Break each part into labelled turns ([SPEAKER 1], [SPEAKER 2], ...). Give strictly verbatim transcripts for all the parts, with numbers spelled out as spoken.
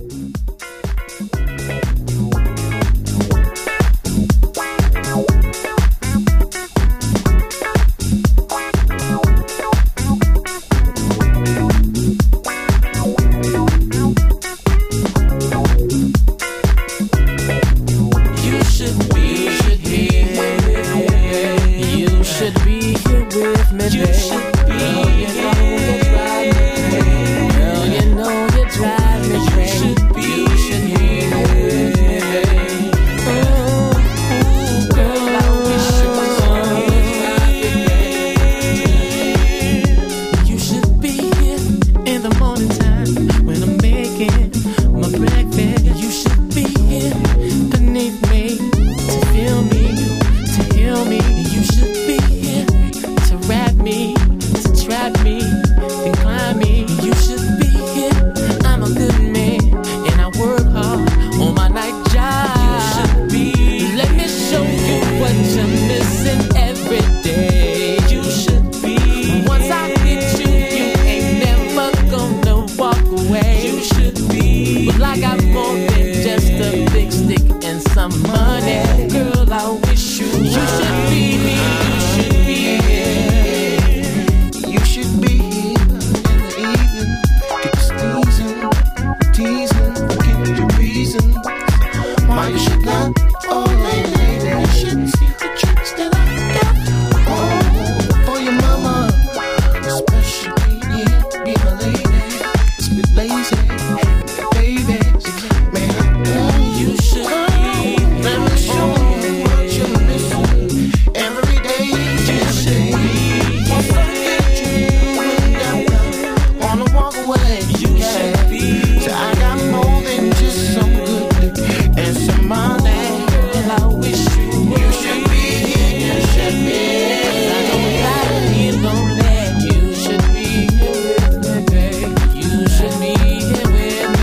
[SPEAKER 1] With me, babe. You should be here with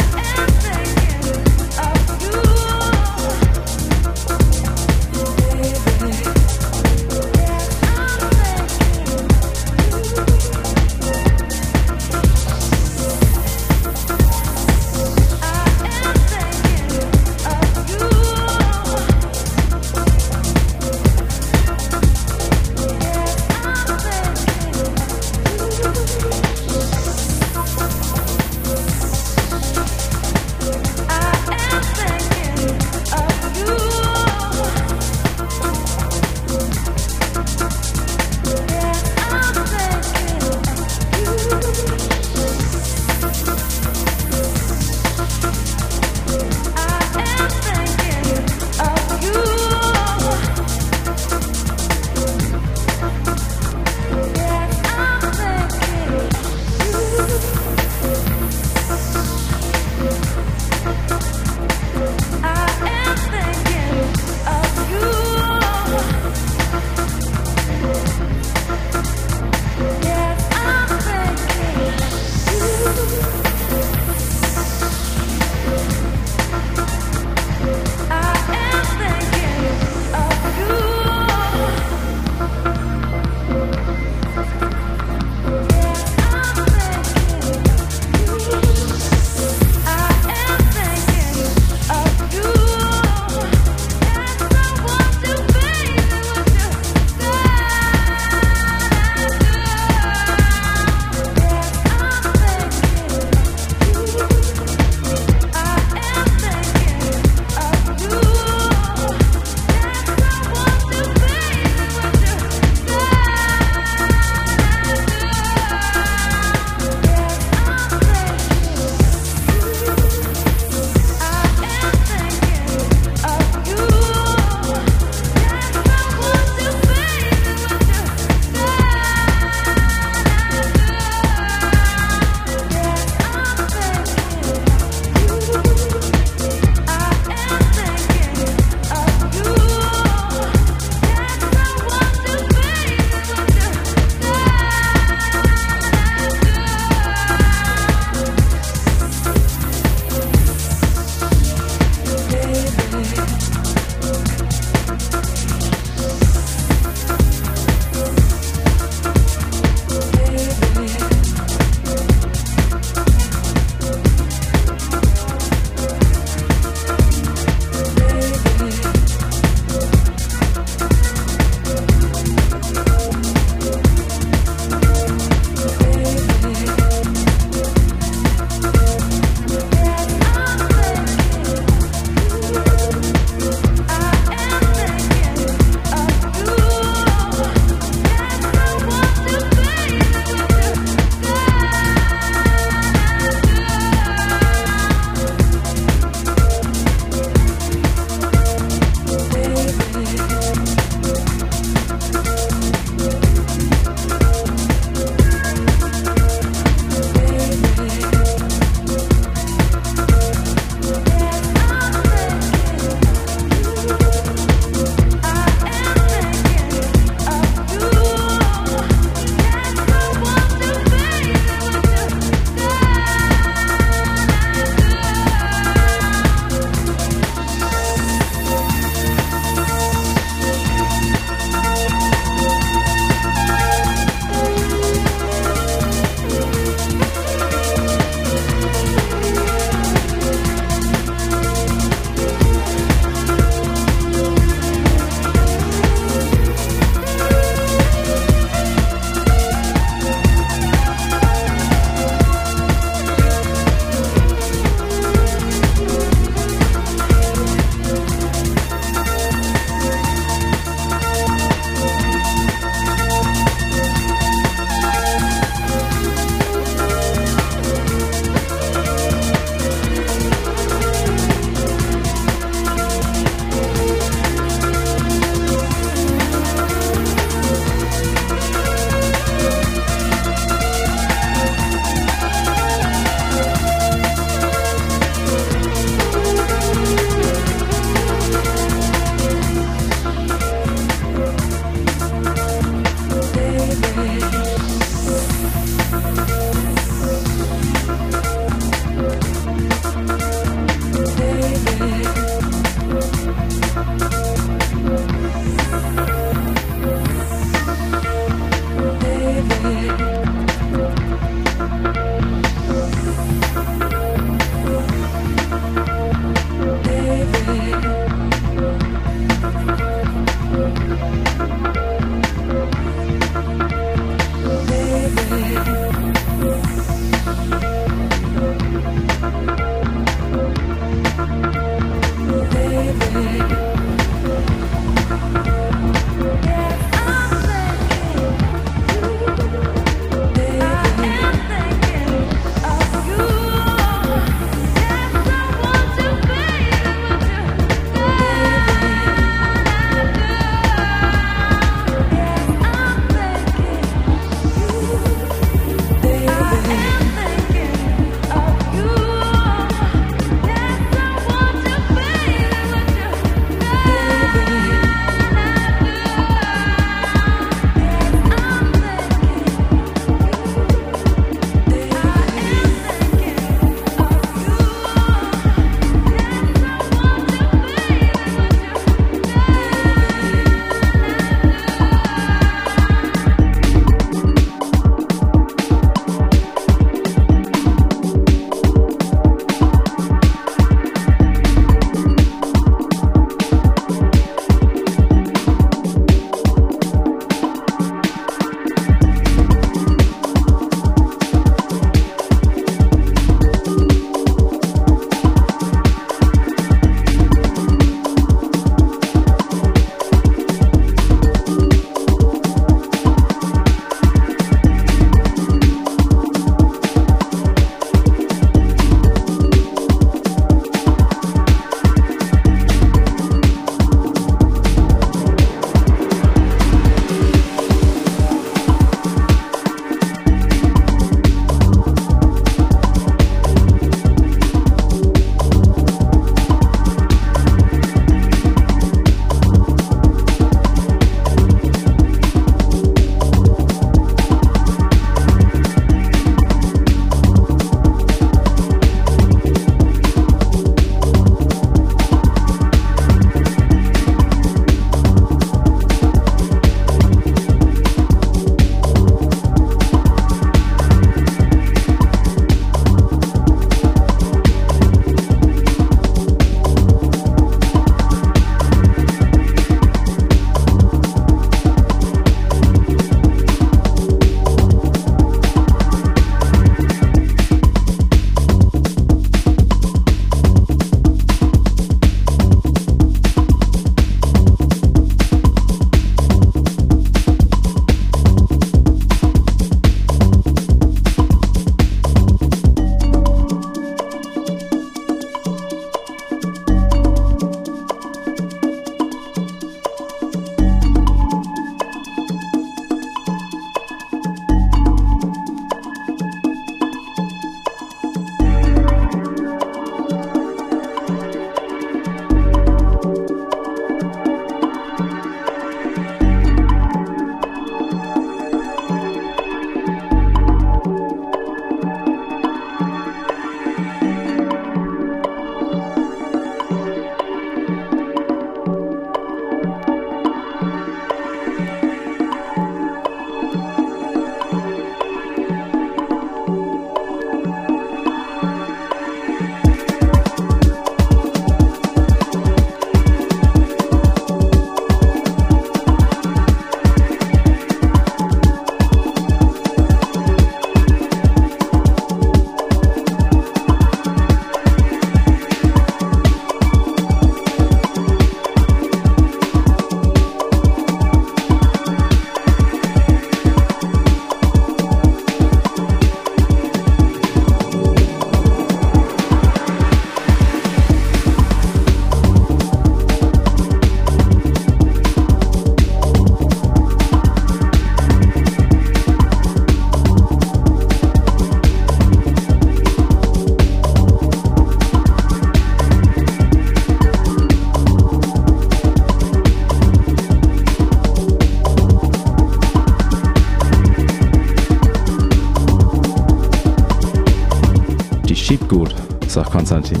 [SPEAKER 1] schiebt gut, sagt Konstantin.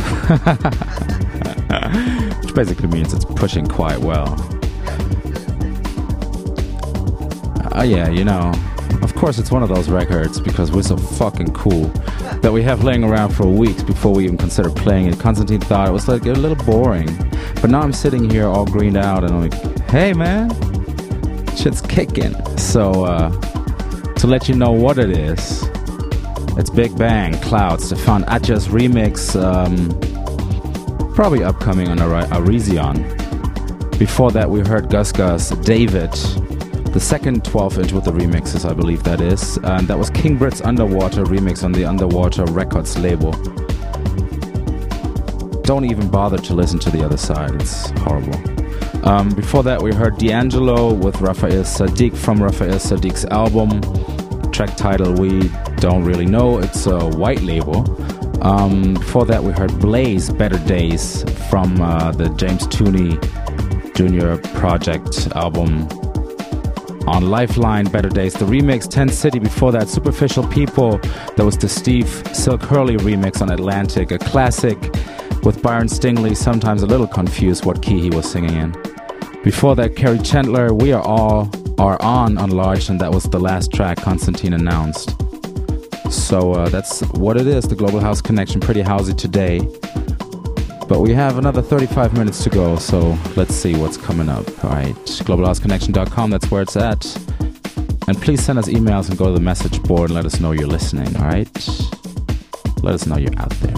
[SPEAKER 1] Which basically means it's pushing quite well. Uh, yeah, you know, of course it's one of those records, because we're so fucking cool, that we have laying around for weeks before we even consider playing it. Konstantin thought it was like a little boring, but now I'm sitting here all greened out and I'm like, hey man, shit's kicking. So uh, to let you know what it is, it's Big Bang, Cloud, Stefan Atjas remix, um, probably upcoming on Arizion. Before that we heard Gus Gus, David, the second twelve inch with the remixes, I believe that is. And that was King Brit's Underwater remix on the Underwater Records label. Don't even bother to listen to the other side, it's horrible. Um, before that we heard D'Angelo with Raphael Sadiq from Raphael Sadiq's album. Track title we don't really know, it's a white label. Um, before that we heard Blaze, Better Days from uh, the James Tooney Junior Project album. On Lifeline, Better Days, the remix, Tent City. Before that, Superficial People. That was the Steve Silk Hurley remix on Atlantic, a classic with Byron Stingley, sometimes a little confused what key he was singing in. Before that, Kerry Chandler, We Are All Are On Enlarged, and that was the last track Konstantin announced. So uh, that's what it is, the Global House Connection, pretty housey today. But we have another thirty-five minutes to go, so let's see what's coming up. Alright, global house connection dot com, that's where it's at. And please send us emails and go to the message board and let us know you're listening, alright? Let us know you're out there.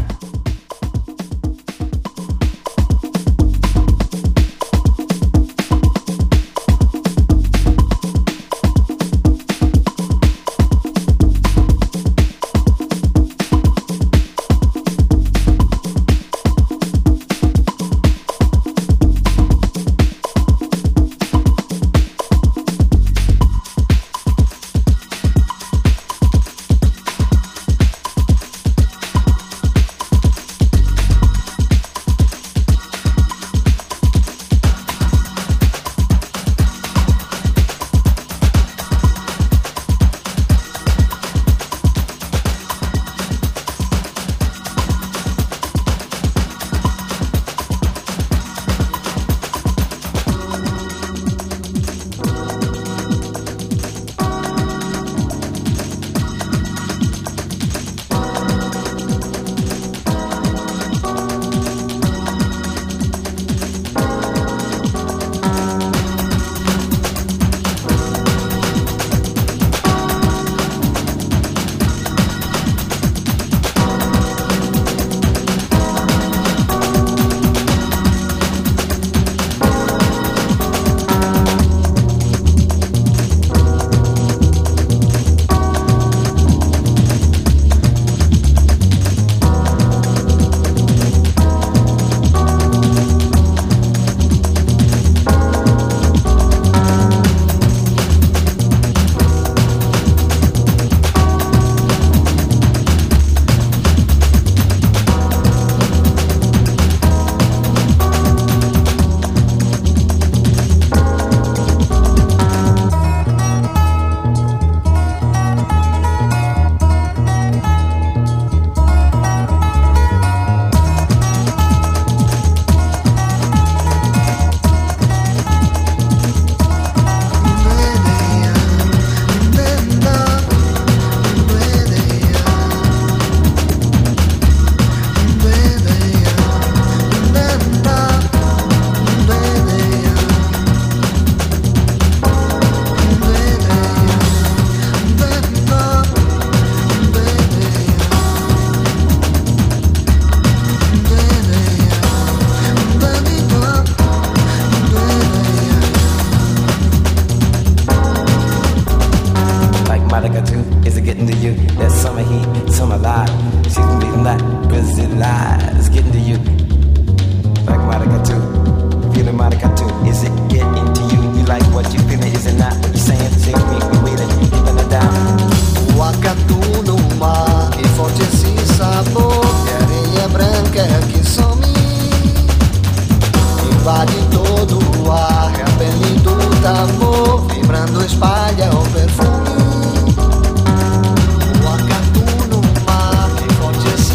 [SPEAKER 2] O acatu no mar que forte assim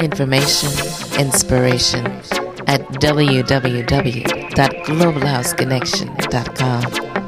[SPEAKER 2] information, inspiration at w w w dot global house connection dot com.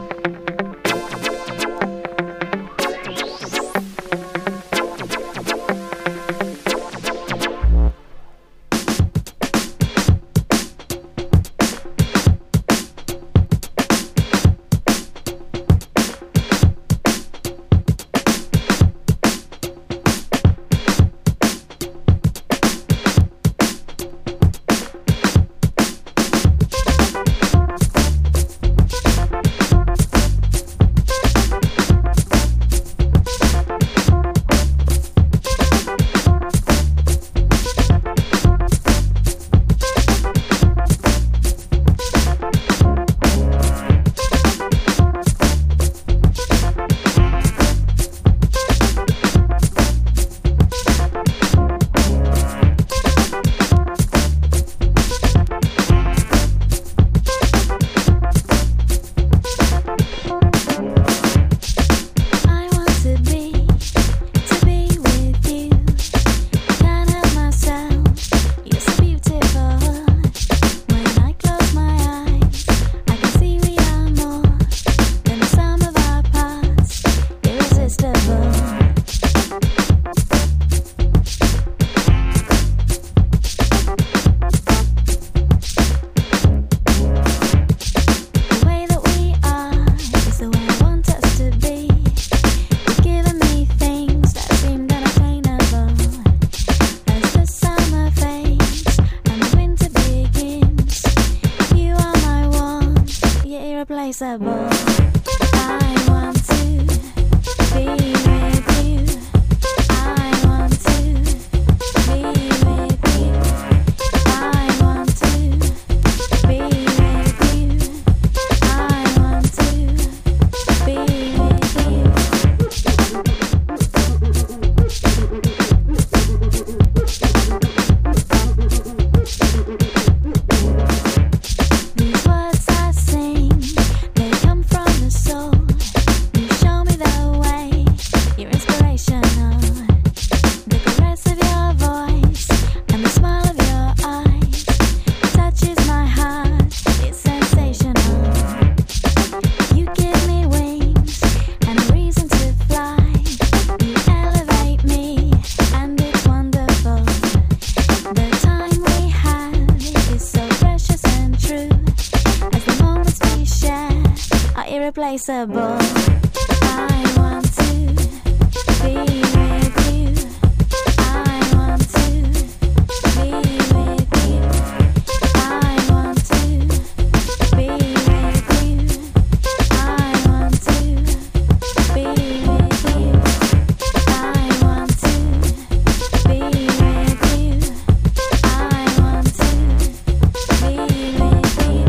[SPEAKER 3] Irreplaceable. I want to be with you. I want to be with you. I want to be with you. I want to be with you. I want to be with you. I want to be with you.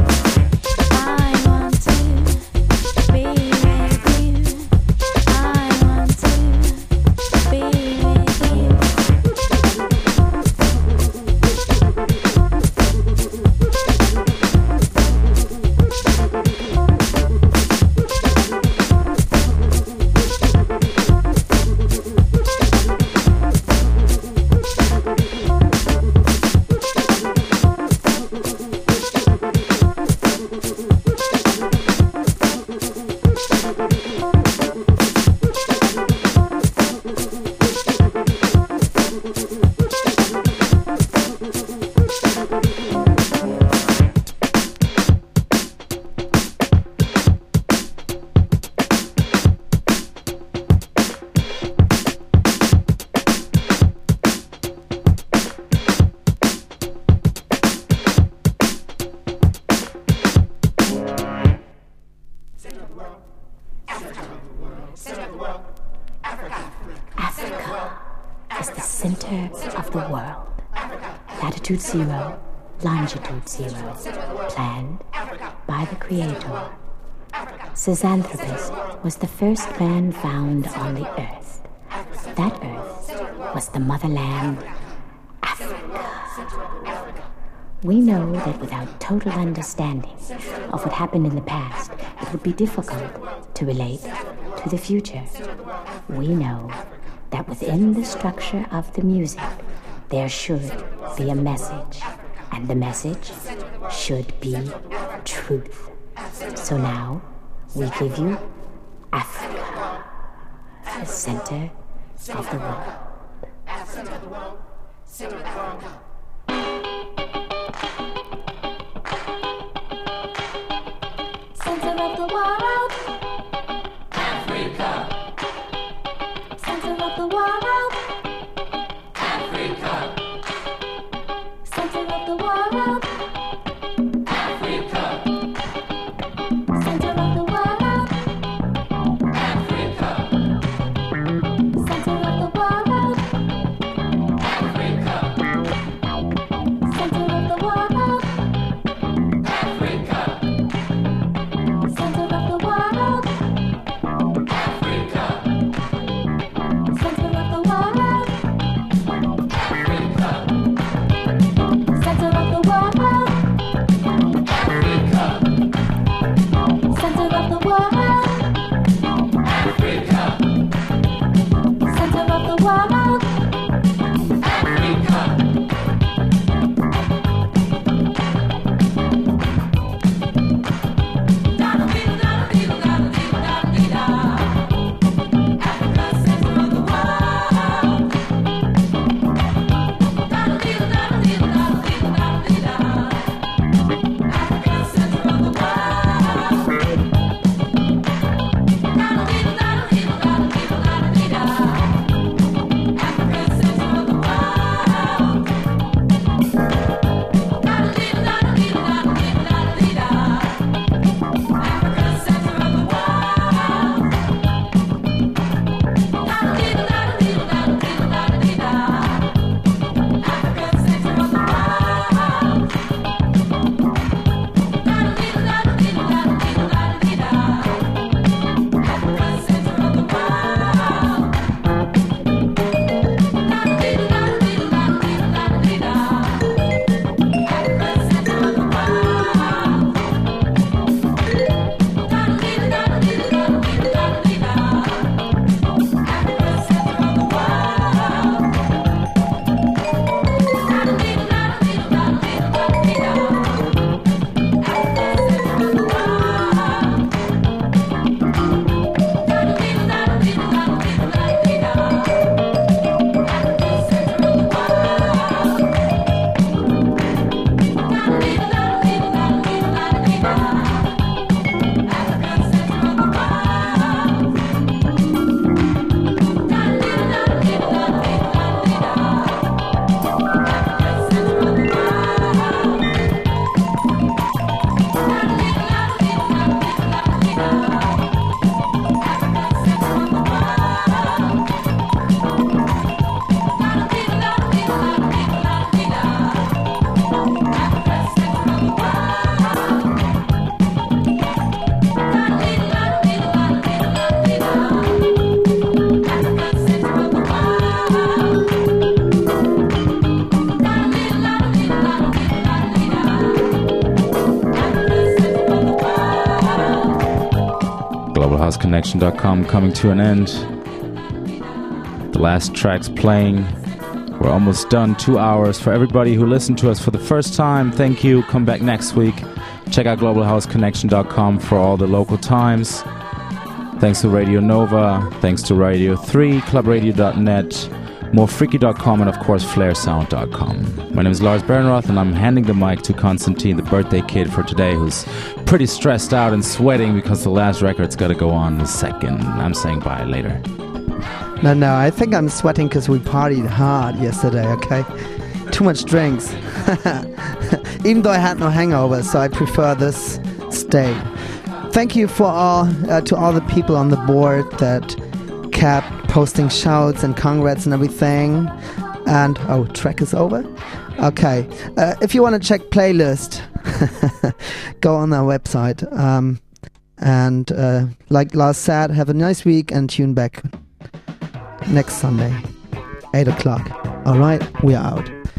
[SPEAKER 3] I want to be with you.
[SPEAKER 4] center of the world. Latitude zero, longitude zero, planned by the Creator. Cisanthropus was the first man found on the earth. That earth was the motherland, Africa. We know that without total understanding of what happened in the past, it would be difficult to relate to the future. We know that within the structure of the music, there should be a message, and the message should be truth. So now, we give you Africa, the center of the world.
[SPEAKER 5] Center of the world, center of the world.
[SPEAKER 3] Center of the world,
[SPEAKER 5] Africa,
[SPEAKER 3] center of the world,
[SPEAKER 5] Africa,
[SPEAKER 3] center of the world,
[SPEAKER 5] Africa,
[SPEAKER 3] center of the world,
[SPEAKER 5] Africa,
[SPEAKER 3] center of the world,
[SPEAKER 5] Africa,
[SPEAKER 3] center of the world,
[SPEAKER 5] Africa,
[SPEAKER 3] center of the world,
[SPEAKER 5] Africa,
[SPEAKER 3] center of the world,
[SPEAKER 5] Africa,
[SPEAKER 3] center of the world,
[SPEAKER 5] Africa,
[SPEAKER 3] center of the world,
[SPEAKER 5] Africa,
[SPEAKER 3] center of the world.
[SPEAKER 5] Africa.
[SPEAKER 1] global house connection dot com coming to an end. The last track's playing. We're almost done. Two hours. For everybody who listened to us for the first time, thank you. Come back next week. Check out global house connection dot com for all the local times. Thanks to Radio Nova. Thanks to Radio three, club radio dot net, more freaky dot com, and of course flare sound dot com. My name is Lars Bernroth, and I'm handing the mic to Konstantin, the birthday kid for today, who's pretty stressed out and sweating because the last record's got to go on in a second. I'm saying bye later.
[SPEAKER 6] No, no, I think I'm sweating because we partied hard yesterday, okay? Too much drinks. Even though I had no hangover, so I prefer this state. Thank you for all uh, to all the people on the board that kept posting shouts and congrats and everything. And, oh, track is over? Okay. Uh, if you want to check playlist, go on our website. Um, and uh, like Lars said, have a nice week and tune back next Sunday, eight o'clock. All right, we are out.